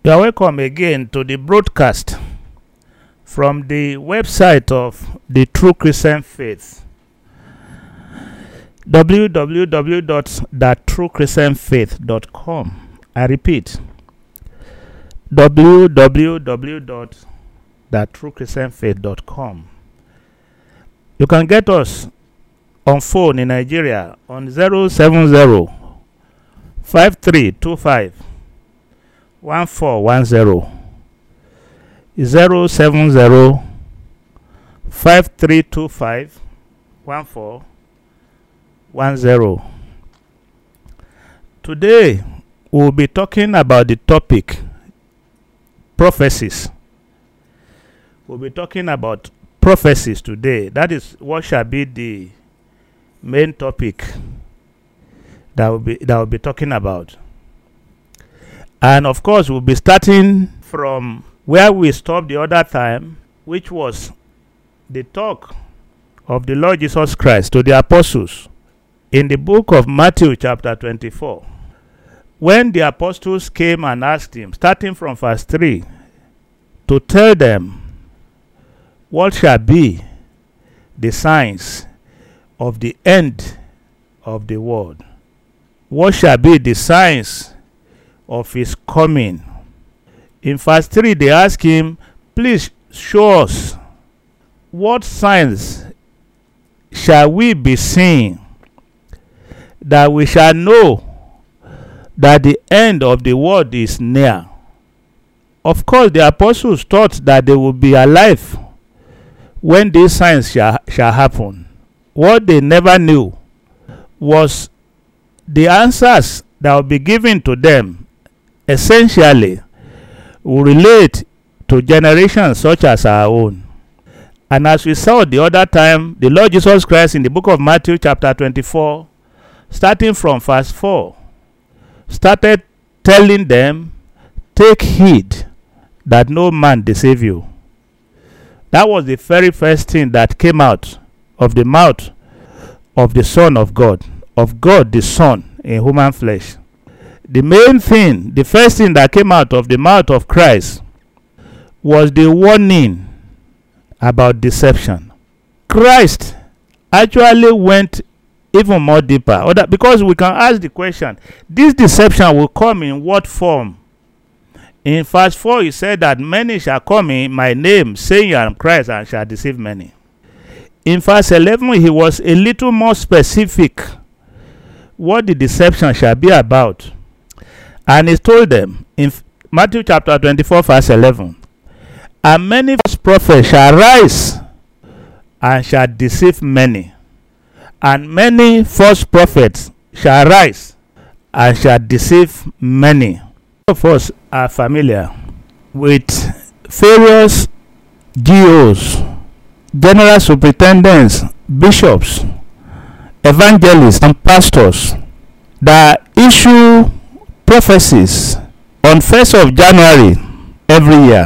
You are welcome again to the broadcast from the website of the True Christian Faith, www.thattruechristianfaith.com. I repeat, www.thattruechristianfaith.com. You can get us on phone in Nigeria on 070 5325 1410, 070 5325 1410. Today we'll be talking about the topic prophecies. We'll be talking about prophecies today. That is what shall be the main topic that we'll be talking about. And of course, we'll be starting from where we stopped the other time, which was the talk of the Lord Jesus Christ to the apostles in the book of Matthew chapter 24. When the apostles came and asked him, starting from verse 3, to tell them what shall be the signs of the end of the world. What shall be the signs of his coming? In verse 3, they ask him, please show us what signs shall we be seeing that we shall know that the end of the world is near. Of course, the apostles thought that they would be alive when these signs shall happen. What they never knew was the answers that will be given to them essentially will relate to generations such as our own. And as we saw the other time, the Lord Jesus Christ in the book of Matthew chapter 24, starting from verse 4, started telling them, take heed that no man deceive you. That was the very first thing that came out of the mouth of the Son of God the Son in human flesh. The main thing, the first thing that came out of the mouth of Christ was the warning about deception. Christ actually went even more deeper, because we can ask the question, this deception will come in what form? In verse 4, he said that many shall come in my name, saying I am Christ, and shall deceive many. In verse 11, he was a little more specific what the deception shall be about. And he told them in Matthew chapter 24, verse 11, and many false prophets shall rise and shall deceive many. And many false prophets shall rise and shall deceive many. All of us are familiar with various GOs, general superintendents, bishops, evangelists, and pastors that issue prophecies on 1st of January every year.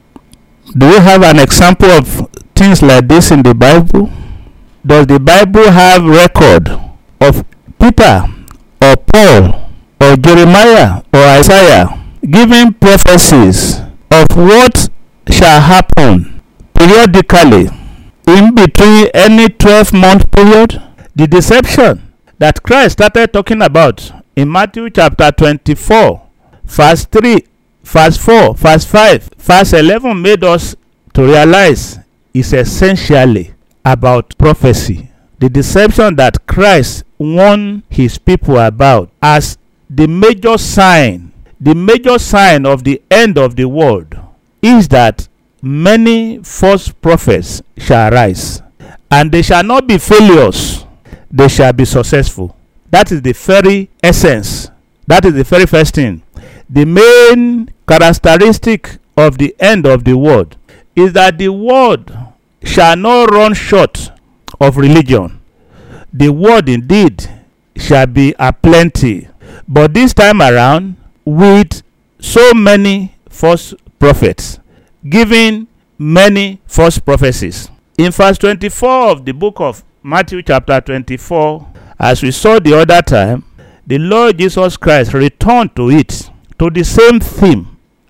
Do you have an example of things like this in the Bible? Does the Bible have record of Peter or Paul or Jeremiah or Isaiah giving prophecies of what shall happen periodically in between any 12-month period? The deception that Christ started talking about in Matthew chapter 24, verse 3, verse 4, verse 5, verse 11 made us to realize is essentially about prophecy. The deception that Christ warned his people about as the major sign of the end of the world is that many false prophets shall rise, and they shall not be failures, they shall be successful. That is the very essence. That is the very first thing. The main characteristic of the end of the world is that the world shall not run short of religion. The world indeed shall be aplenty, but this time around with so many false prophets giving many false prophecies. In verse 24 of the book of Matthew chapter 24, as we saw the other time, the Lord Jesus Christ returned to it, to the same theme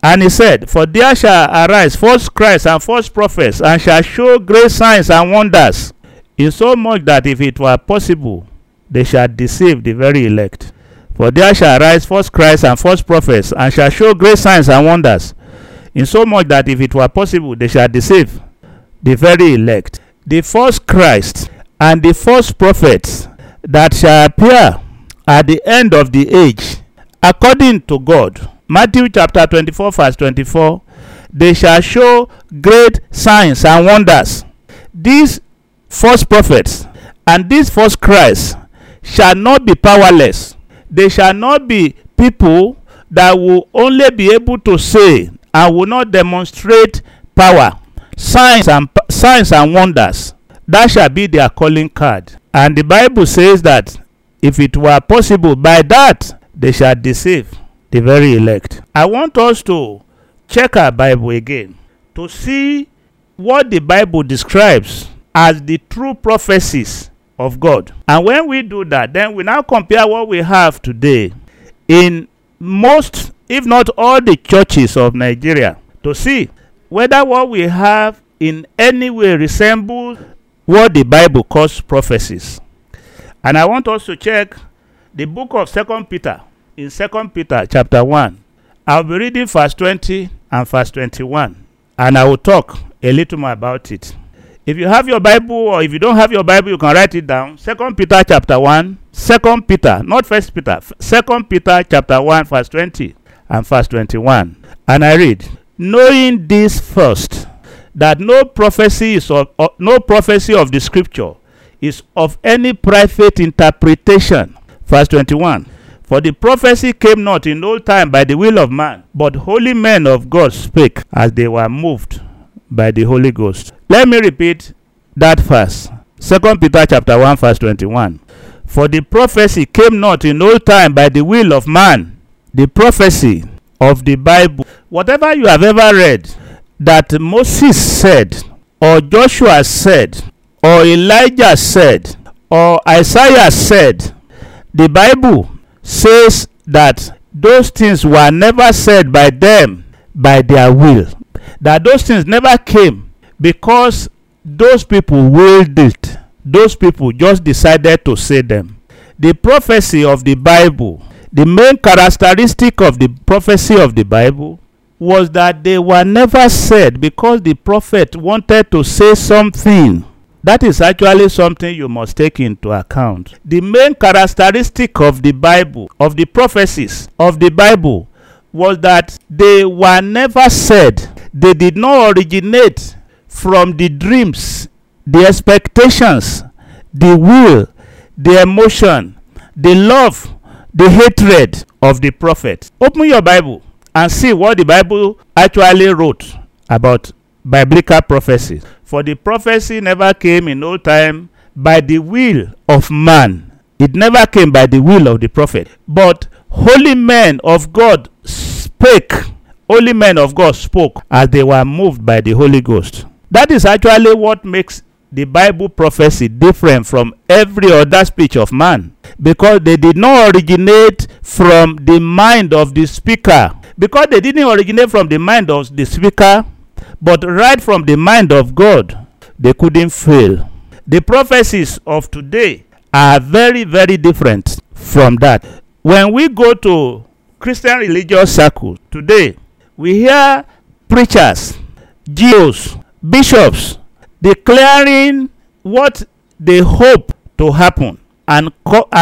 And he said, For there shall arise false Christs and false prophets, and shall show great signs and wonders, insomuch that if it were possible, they shall deceive the very elect. For there shall arise false Christs and false prophets, and shall show great signs and wonders, insomuch that if it were possible, they shall deceive the very elect. The false Christ and the false prophets that shall appear at the end of the age, according to God, Matthew chapter 24, verse 24, they shall show great signs and wonders. These false prophets and these false Christs shall not be powerless. They shall not be people that will only be able to say and will not demonstrate power, signs and wonders. That shall be their calling card. And the Bible says that if it were possible, by that they shall deceive the very elect. I want us to check our Bible again to see what the Bible describes as the true prophecies of God. And when we do that, then we now compare what we have today in most, if not all, the churches of Nigeria to see whether what we have in any way resembles what the Bible calls prophecies. And I want us to check the book of 2 Peter. In 2 Peter chapter 1, I'll be reading verse 20 and verse 21, and I will talk a little more about it. If you have your Bible, or if you don't have your Bible, you can write it down. 2 Peter chapter 1, 2 Peter, not 1 Peter, 2 Peter chapter 1, verse 20 and verse 21. And I read, Knowing this first, that no prophecy of the scripture is of any private interpretation. Verse 21. For the prophecy came not in old time by the will of man, but holy men of God spake as they were moved by the Holy Ghost. Let me repeat that verse. 2 Peter chapter 1, verse 21. For the prophecy came not in old time by the will of man. The prophecy of the Bible, whatever you have ever read, that Moses said, or Joshua said, or Elijah said, or Isaiah said, the Bible says that those things were never said by them by their will. That those things never came because those people willed it. Those people just decided to say them. The prophecy of the Bible, the main characteristic of the prophecy of the Bible was that they were never said because the prophet wanted to say something. That is actually something you must take into account. The main characteristic of the Bible, of the prophecies of the Bible, was that they were never said. They did not originate from the dreams, the expectations, the will, the emotion, the love, the hatred of the prophet. Open your Bible and see what the Bible actually wrote about biblical prophecies. For the prophecy never came in old time by the will of man. It never came by the will of the prophet. But holy men of God spake. Holy men of God spoke as they were moved by the Holy Ghost. That is actually what makes the Bible prophecy different from every other speech of man. Because they did not originate from the mind of the speaker. Because they didn't originate from the mind of the speaker, but right from the mind of God, they couldn't fail. The prophecies of today are very, very different from that. When we go to Christian religious circles today, we hear preachers, GOs, bishops declaring what they hope to happen and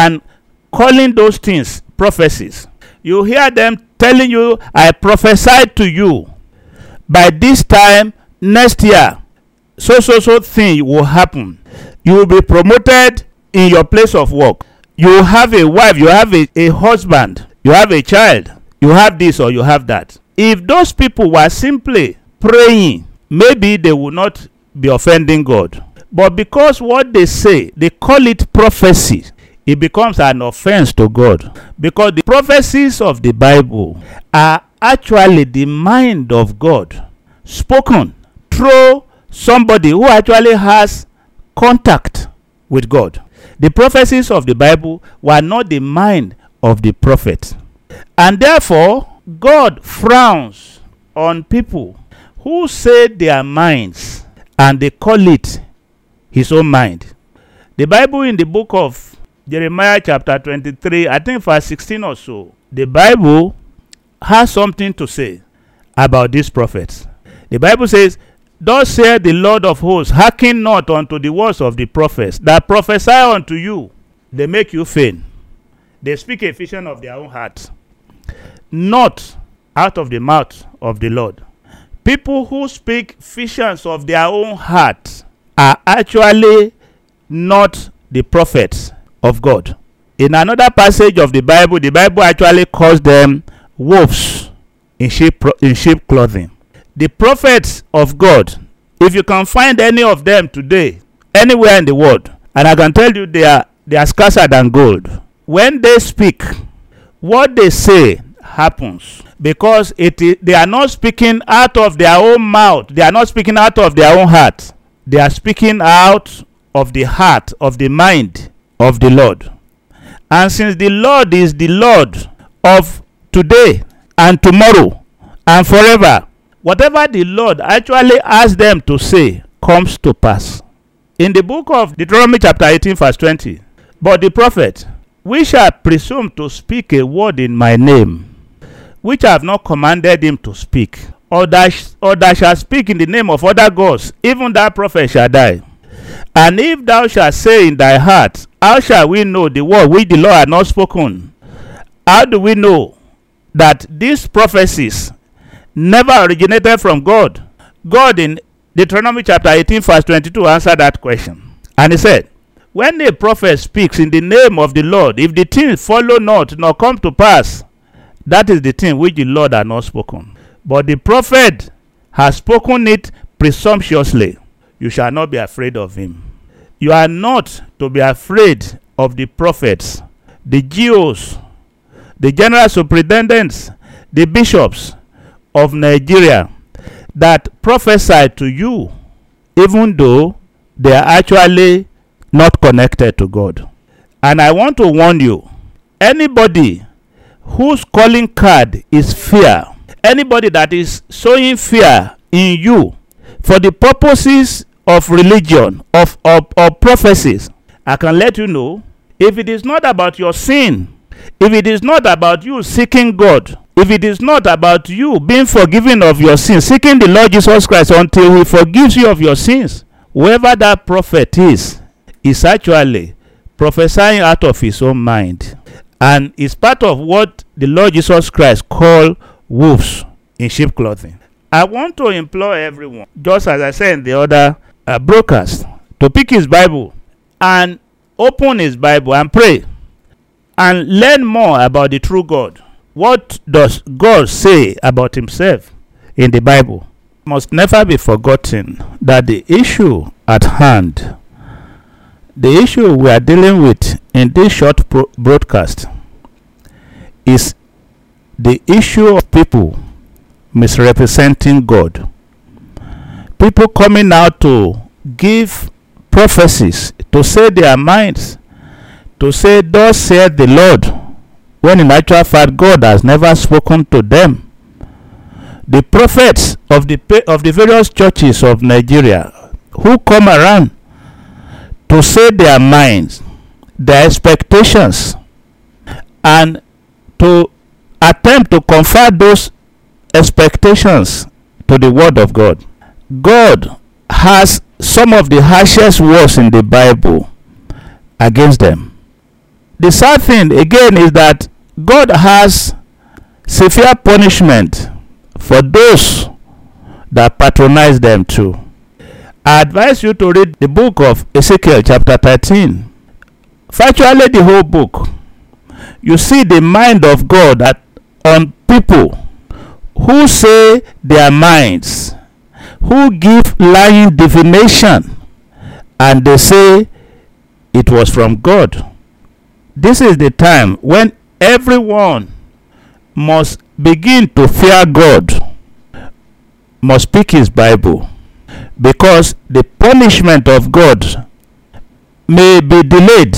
calling those things prophecies. You hear them telling you, I prophesied to you by this time next year, so thing will happen. You will be promoted in your place of work. You will have a wife, you have a husband, you have a child, you have this or you have that. If those people were simply praying, maybe they would not be offending God. But because what they say, they call it prophecy, it becomes an offense to God. Because the prophecies of the Bible are actually the mind of God spoken through somebody who actually has contact with God. The prophecies of the Bible were not the mind of the prophet. And therefore, God frowns on people who say their minds and they call it his own mind. The Bible in the book of Jeremiah chapter 23, I think verse 16 or so, the Bible has something to say about these prophets. The Bible says, "Thus saith the Lord of hosts, hearken not unto the words of the prophets that prophesy unto you. They make you faint. They speak a vision of their own heart, not out of the mouth of the Lord." People who speak visions of their own heart are actually not the prophets of God. In another passage of the Bible actually calls them wolves in sheep clothing. The prophets of God, if you can find any of them today, anywhere in the world, and I can tell you they are scarcer than gold. When they speak, what they say happens, because they are not speaking out of their own mouth. They are not speaking out of their own heart. They are speaking out of the heart, of the mind of the Lord. And since the Lord is the Lord of today and tomorrow and forever, whatever the Lord actually asks them to say comes to pass. In the book of Deuteronomy chapter 18 verse 20, "But the prophet, we shall presume to speak a word in my name, which I have not commanded him to speak, or that shall speak in the name of other gods, even that prophet shall die. And if thou shalt say in thy heart, how shall we know the word which the Lord had not spoken? How do we know that these prophecies never originated from God?" God in Deuteronomy chapter 18 verse 22 answered that question. And he said, "When a prophet speaks in the name of the Lord, if the thing follow not nor come to pass, that is the thing which the Lord had not spoken. But the prophet has spoken it presumptuously. You shall not be afraid of him." You are not to be afraid of the prophets, the GOs, the general superintendents, the bishops of Nigeria that prophesy to you, even though they are actually not connected to God. And I want to warn you, anybody whose calling card is fear, anybody that is sowing fear in you for the purposes of religion, of prophecies, I can let you know, if it is not about your sin, if it is not about you seeking God, if it is not about you being forgiven of your sins, seeking the Lord Jesus Christ until he forgives you of your sins, whoever that prophet is actually prophesying out of his own mind, and is part of what the Lord Jesus Christ called wolves in sheep clothing. I want to implore everyone, just as I said in the other broadcast, to pick his Bible and open his Bible and pray and learn more about the true God. What does God say about himself in the Bible? It must never be forgotten that the issue at hand, the issue we are dealing with in this short broadcast, is the issue of people misrepresenting God. People coming out to give prophecies, to say their minds, to say, "Thus saith the Lord," when in actual fact God has never spoken to them. The prophets of the various churches of Nigeria who come around to say their minds, their expectations, and to attempt to convert those expectations to the word of God. God has some of the harshest words in the Bible against them. The sad thing again is that God has severe punishment for those that patronize them too. I advise you to read the book of Ezekiel chapter 13. Virtually the whole book. You see the mind of God on people who say their minds, who give lying divination, and they say it was from God. This is the time when everyone must begin to fear God, must pick his Bible, because the punishment of God may be delayed.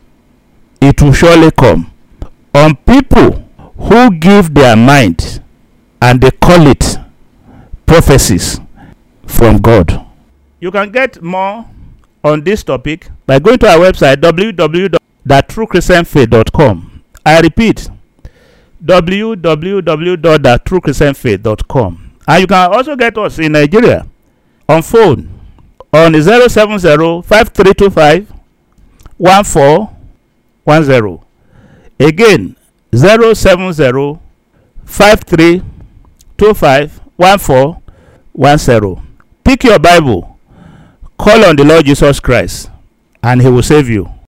It will surely come on people who give their mind and they call it prophecies from God. You can get more on this topic by going to our website www.thattruechristianfaith.com. I repeat, www.thattruechristianfaith.com. And you can also get us in Nigeria on phone on 070-5325-1410. Again, 070-5325-1410. Pick your Bible, call on the Lord Jesus Christ, and he will save you.